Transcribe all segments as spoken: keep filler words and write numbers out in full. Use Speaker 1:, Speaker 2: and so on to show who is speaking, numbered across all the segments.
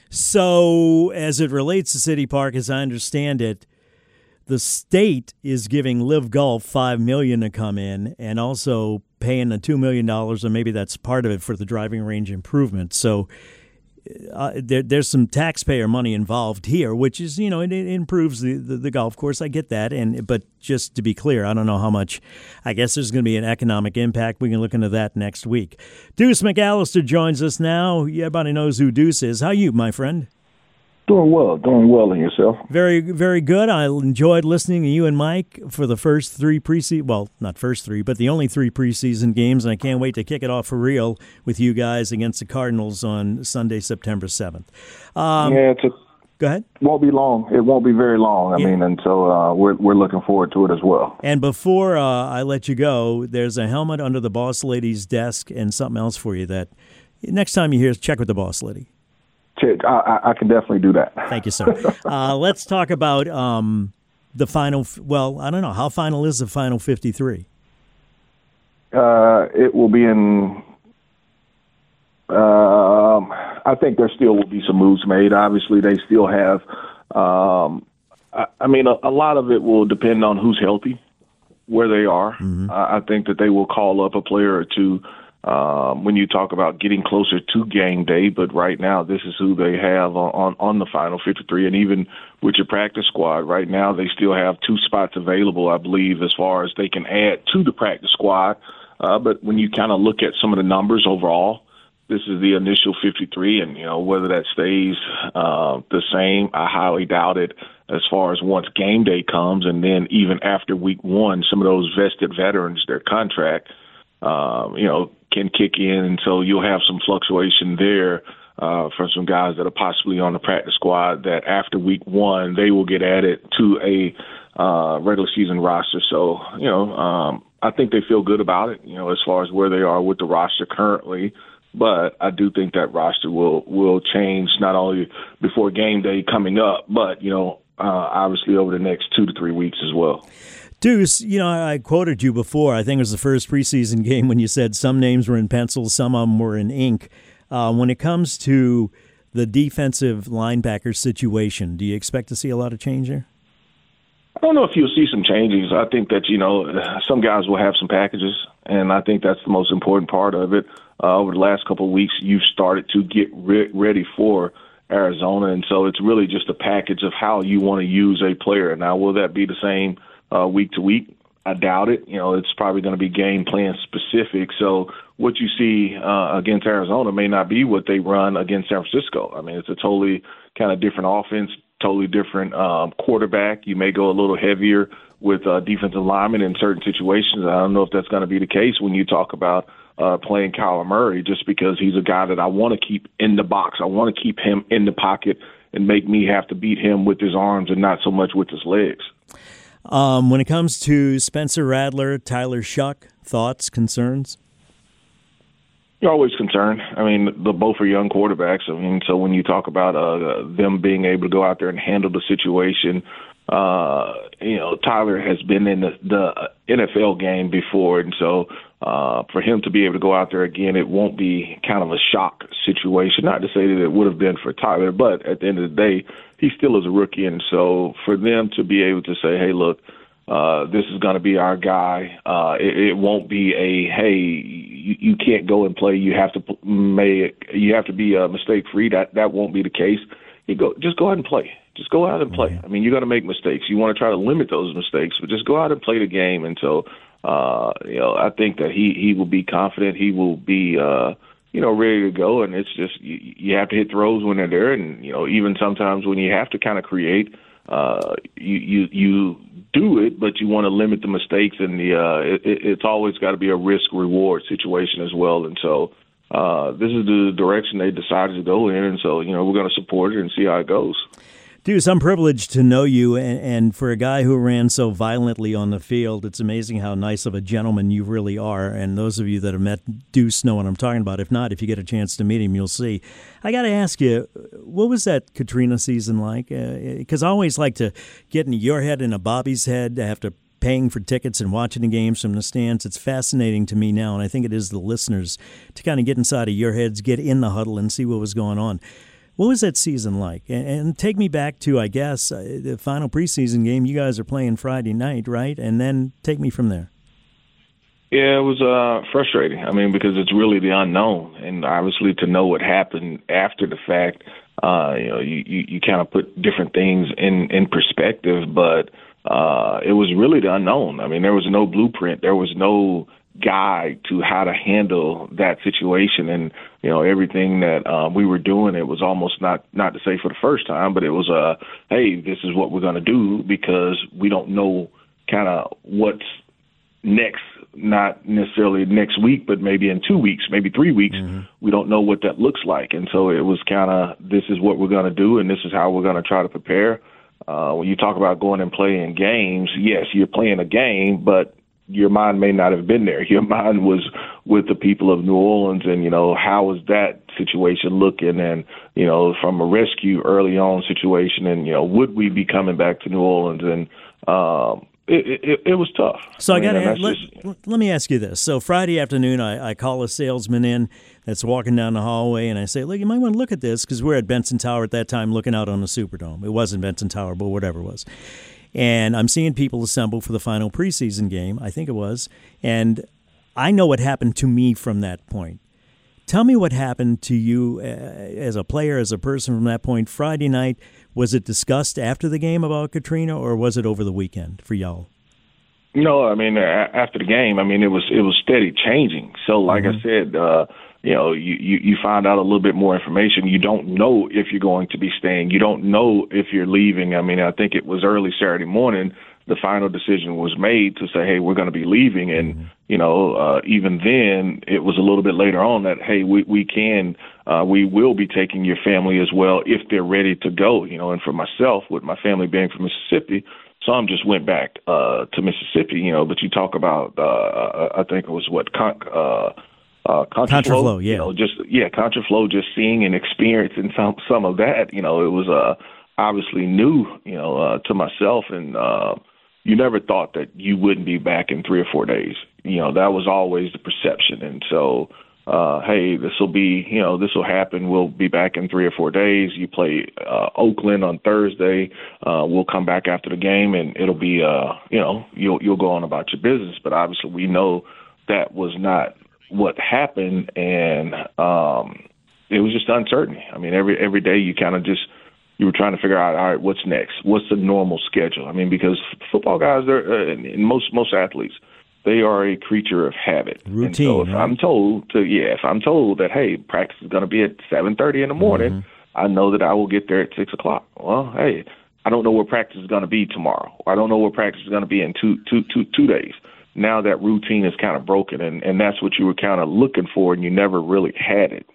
Speaker 1: So, as it relates to City Park, as I understand it, the state is giving Live Golf five million dollars to come in, and also paying the two million dollars, or maybe that's part of it, for the driving range improvement. So uh, there, there's some taxpayer money involved here, which is, you know, it, it improves the, the, the golf course. I get that, and but just to be clear, I don't know how much. I guess there's going to be an economic impact. We can look into that next week. Deuce McAllister joins us now. Everybody knows who Deuce is. How are you, my friend?
Speaker 2: Doing well, doing well in yourself.
Speaker 1: Very, very good. I enjoyed listening to you and Mike for the first three preseason, well, not first three, but the only three preseason games, and I can't wait to kick it off for real with you guys against the Cardinals on Sunday, September seventh. Um,
Speaker 2: yeah, it's a,
Speaker 1: go ahead.
Speaker 2: It won't be long. It won't be very long. I
Speaker 1: yeah.
Speaker 2: mean, and so uh, we're we're looking forward to it as well.
Speaker 1: And before uh, I let you go, there's a helmet under the boss lady's desk and something else for you that next time you hear, check with the boss lady.
Speaker 2: I, I can definitely do that.
Speaker 1: Thank you, sir. Uh, let's talk about um, the final. Well, I don't know. How final is the final fifty-three?
Speaker 2: Uh, it will be in. Um, I think there still will be some moves made. Obviously, they still have. Um, I, I mean, a, a lot of it will depend on who's healthy, where they are. Mm-hmm. I, I think that they will call up a player or two. Um, when you talk about getting closer to game day, but right now this is who they have on, on, on the final fifty-three. And even with your practice squad, right now they still have two spots available, I believe, as far as they can add to the practice squad. Uh, but when you kind of look at some of the numbers overall, this is the initial fifty-three, and, you know, whether that stays uh, the same, I highly doubt it as far as once game day comes. And then even after week one, some of those vested veterans, their contract, um, you know, can kick in, and so you'll have some fluctuation there uh, from some guys that are possibly on the practice squad that after week one they will get added to a uh, regular season roster. So, you know, um, I think they feel good about it, you know, as far as where they are with the roster currently. But I do think that roster will will change not only before game day coming up, but, you know, uh, obviously over the next two to three weeks as well.
Speaker 1: Deuce, you know, I quoted you before. I think it was the first preseason game when you said some names were in pencil, some of them were in ink. Uh, when it comes to the defensive linebacker situation, do you expect to see a lot of change there?
Speaker 2: I don't know if you'll see some changes. I think that, you know, some guys will have some packages, and I think that's the most important part of it. Uh, over the last couple of weeks, you've started to get re- ready for Arizona, and so it's really just a package of how you want to use a player. Now, will that be the same Uh, week to week? I doubt it. You know, it's probably going to be game plan specific. So what you see uh, against Arizona may not be what they run against San Francisco. I mean, it's a totally kind of different offense, totally different um, quarterback. You may go a little heavier with uh, defensive linemen in certain situations. I don't know if that's going to be the case when you talk about uh, playing Kyler Murray, just because he's a guy that I want to keep in the box. I want to keep him in the pocket and make me have to beat him with his arms and not so much with his legs.
Speaker 1: Um, when it comes to Spencer Rattler, Tyler Shuck, thoughts, concerns?
Speaker 2: You're always concerned. I mean, the both are young quarterbacks. I mean, so when you talk about uh, them being able to go out there and handle the situation, uh, you know, Tyler has been in the, the N F L game before, and so uh, for him to be able to go out there again, it won't be kind of a shock situation. Not to say that it would have been for Tyler, but at the end of the day, he still is a rookie, and so for them to be able to say, hey, look, uh, this is going to be our guy, uh, it, it won't be a, hey, you, you can't go and play, you have to make, you have to be uh, mistake-free. That that won't be the case. You go, just go ahead and play. Just go out and play. I mean, you're going to make mistakes. You want to try to limit those mistakes, but just go out and play the game. And so, uh, you know, I think that he, he will be confident. He will be uh, – you know, ready to go, and it's just you, you have to hit throws when they're there, and you know, even sometimes when you have to kind of create, uh, you you you do it, but you want to limit the mistakes, and the uh, it, it's always got to be a risk reward situation as well, and so uh, this is the direction they decided to go in, and so you know, we're going to support it and see how it goes.
Speaker 1: Deuce, I'm privileged to know you, and, and for a guy who ran so violently on the field, it's amazing how nice of a gentleman you really are, and those of you that have met Deuce know what I'm talking about. If not, if you get a chance to meet him, you'll see. I got to ask you, what was that Katrina season like? Because uh, I always like to get in your head and a Bobby's head after paying for tickets and watching the games from the stands. It's fascinating to me now, and I think it is the listeners, to kind of get inside of your heads, get in the huddle, and see what was going on. What was that season like? And, and take me back to, I guess, uh, the final preseason game. You guys are playing Friday night, right? And then take me from there.
Speaker 2: Yeah, it was uh, frustrating. I mean, because it's really the unknown, and obviously to know what happened after the fact, uh, you know, you, you, you kind of put different things in, in perspective. But uh, it was really the unknown. I mean, there was no blueprint. There was no guide to how to handle that situation, and you know, everything that uh, we were doing, it was almost not not to say for the first time, but it was uh, hey, this is what we're going to do because we don't know kind of what's next. Not necessarily next week, but maybe in two weeks, maybe three weeks. Mm-hmm. We don't know what that looks like. And so it was kind of, this is what we're going to do, and this is how we're going to try to prepare. Uh, when you talk about going and playing games, yes, you're playing a game, but your mind may not have been there. Your mind was with the people of New Orleans, and, you know, how is that situation looking? And, you know, from a rescue early on situation, and, you know, would we be coming back to New Orleans? And, um, It, it, it was tough.
Speaker 1: So I, I
Speaker 2: mean,
Speaker 1: got to let,
Speaker 2: just...
Speaker 1: let me ask you this. So Friday afternoon, I, I call a salesman in that's walking down the hallway, and I say, look, you might want to look at this, because we're at Benson Tower at that time looking out on the Superdome. It wasn't Benson Tower, but whatever it was. And I'm seeing people assemble for the final preseason game, I think it was, and I know what happened to me from that point. Tell me what happened to you uh, as a player, as a person from that point. Friday night, was it discussed after the game about Katrina, or was it over the weekend for y'all?
Speaker 2: No, I mean, after the game, I mean, it was it was steady changing. So, like mm-hmm. I said, uh, you know, you, you, you find out a little bit more information. You don't know if you're going to be staying. You don't know if you're leaving. I mean, I think it was early Saturday morning the final decision was made to say, hey, we're going to be leaving. And, mm-hmm. you know, uh, even then it was a little bit later on that, hey, we, we can, uh, we will be taking your family as well if they're ready to go, you know. And for myself, with my family being from Mississippi, some just went back uh, to Mississippi, you know. But you talk about, uh, I think it was what, con- uh, uh, contraflow,
Speaker 1: contraflow, yeah,
Speaker 2: you know, just yeah, contraflow, just seeing and experiencing some some of that, you know. It was uh, obviously new, you know, uh, to myself, and uh, you never thought that you wouldn't be back in three or four days. You know, that was always the perception, and so. Uh, hey, this will be, you know, this will happen. We'll be back in three or four days. You play uh, Oakland on Thursday. Uh, we'll come back after the game, and it'll be, uh, you know, you'll you'll go on about your business. But obviously, we know that was not what happened, and um, it was just uncertainty. I mean, every every day you kind of just you were trying to figure out, all right, what's next? What's the normal schedule? I mean, because football guys, they're uh, and most most athletes. They are a creature of habit.
Speaker 1: Routine.
Speaker 2: And so if
Speaker 1: right?
Speaker 2: I'm told to, yeah, if I'm told that, hey, practice is going to be at seven thirty in the morning, mm-hmm. I know that I will get there at six o'clock. Well, hey, I don't know where practice is going to be tomorrow. I don't know where practice is going to be in two, two, two, two days. Now that routine is kind of broken, and, and that's what you were kind of looking for, and you never really had it.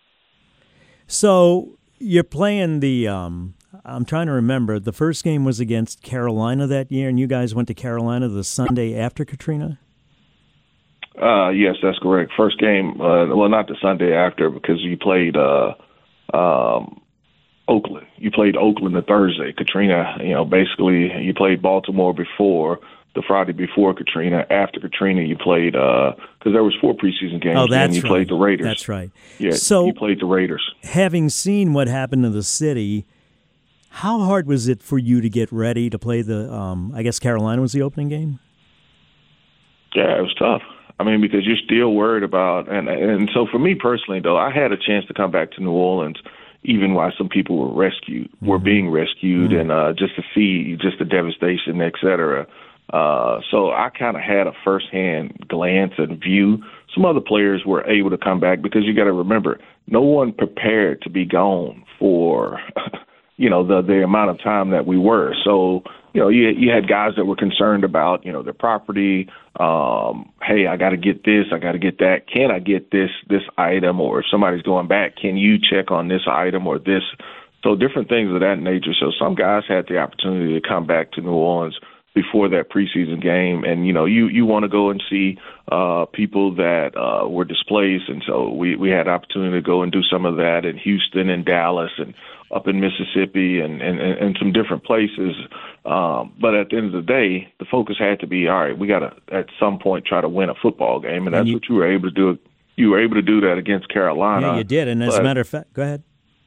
Speaker 1: So you're playing the um, – I'm trying to remember. The first game was against Carolina that year, and you guys went to Carolina the Sunday after Katrina?
Speaker 2: Uh, yes, that's correct. First game, uh, well, not the Sunday after, because you played uh, um, Oakland. You played Oakland the Thursday. Katrina, you know, basically you played Baltimore before, the Friday before Katrina. After Katrina, you played, because uh, there was four preseason games,
Speaker 1: oh, that's
Speaker 2: and you
Speaker 1: right.
Speaker 2: played the Raiders.
Speaker 1: That's right.
Speaker 2: Yeah,
Speaker 1: so,
Speaker 2: you played the Raiders.
Speaker 1: Having seen what happened to the city, how hard was it for you to get ready to play the, um, I guess Carolina was the opening game?
Speaker 2: Yeah, it was tough. I mean, because you're still worried about, and and so for me personally, though, I had a chance to come back to New Orleans, even while some people were rescued, mm-hmm. were being rescued, mm-hmm. and uh, just to see just the devastation, et cetera. Uh, so I kind of had a firsthand glance and view. Some other players were able to come back because you got to remember, no one prepared to be gone for, you know, the the amount of time that we were. So, you know, you you had guys that were concerned about, you know, their property. Um, hey, I got to get this, I got to get that. Can I get this this item? Or if somebody's going back, can you check on this item or this? So different things of that nature. So some guys had the opportunity to come back to New Orleans before that preseason game, and you know, you you want to go and see uh, people that uh, were displaced, and so we we had opportunity to go and do some of that in Houston and Dallas and up in Mississippi and, and, and some different places. Um, but at the end of the day, the focus had to be, all right, we got to, at some point, try to win a football game. And, and that's you, what you were able to do. You were able to do that against Carolina.
Speaker 1: Yeah, you did. And as
Speaker 2: but,
Speaker 1: a matter of fact, go ahead.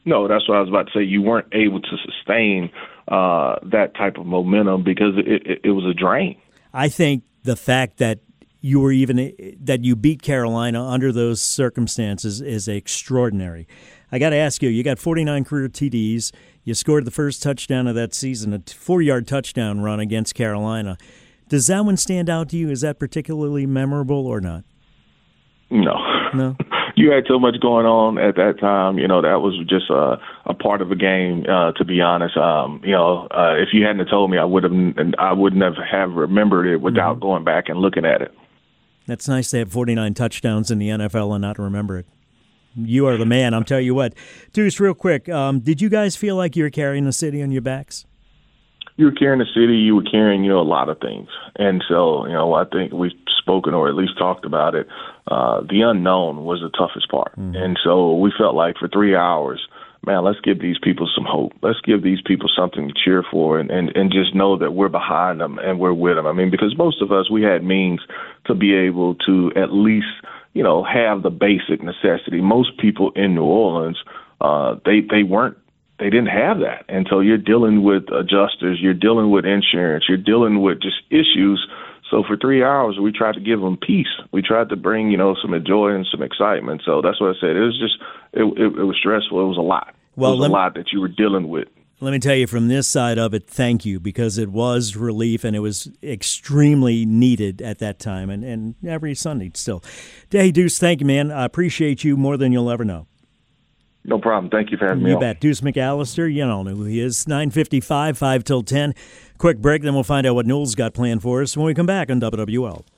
Speaker 2: No, that's what I was about to say. You weren't able to sustain uh, that type of momentum because it, it, it was a drain.
Speaker 1: I think the fact that you were even that you beat Carolina under those circumstances is extraordinary. I got to ask you, you got forty-nine career T Ds. You scored the first touchdown of that season, a four-yard touchdown run against Carolina. Does that one stand out to you? Is that particularly memorable or not?
Speaker 2: No.
Speaker 1: No?
Speaker 2: You had so much going on at that time. You know, that was just a, a part of a game, uh, to be honest. Um, you know, uh, if you hadn't told me, I would have, I wouldn't have, have remembered it without mm-hmm. going back and looking at it.
Speaker 1: That's nice to have forty-nine touchdowns in the N F L and not remember it. You are the man, I'm telling you what. Deuce, real quick, um, did you guys feel like you were carrying the city on your backs?
Speaker 2: You were carrying the city. You were carrying, you know, a lot of things. And so, you know, I think we've spoken or at least talked about it. Uh, the unknown was the toughest part. Mm-hmm. And so we felt like for three hours, man, let's give these people some hope. Let's give these people something to cheer for and, and, and just know that we're behind them and we're with them. I mean, because most of us, we had means to be able to at least, you know, have the basic necessity. Most people in New Orleans, uh, they, they weren't, they didn't have that. And so you're dealing with adjusters, you're dealing with insurance, you're dealing with just issues. So for three hours, we tried to give them peace. We tried to bring, you know, some joy and some excitement. So that's what I said. It was just, it, it, it was stressful. It was a lot. Well, it was a lot that you were dealing with.
Speaker 1: Let me tell you from this side of it, thank you, because it was relief and it was extremely needed at that time and, and every Sunday still. Hey, Deuce, thank you, man. I appreciate you more than you'll ever know.
Speaker 2: No problem. Thank you for having me
Speaker 1: on.
Speaker 2: You
Speaker 1: bet. Deuce McAllister, you don't know who he is. nine fifty-five, five till ten. Quick break, then we'll find out what Newell's got planned for us when we come back on W W L.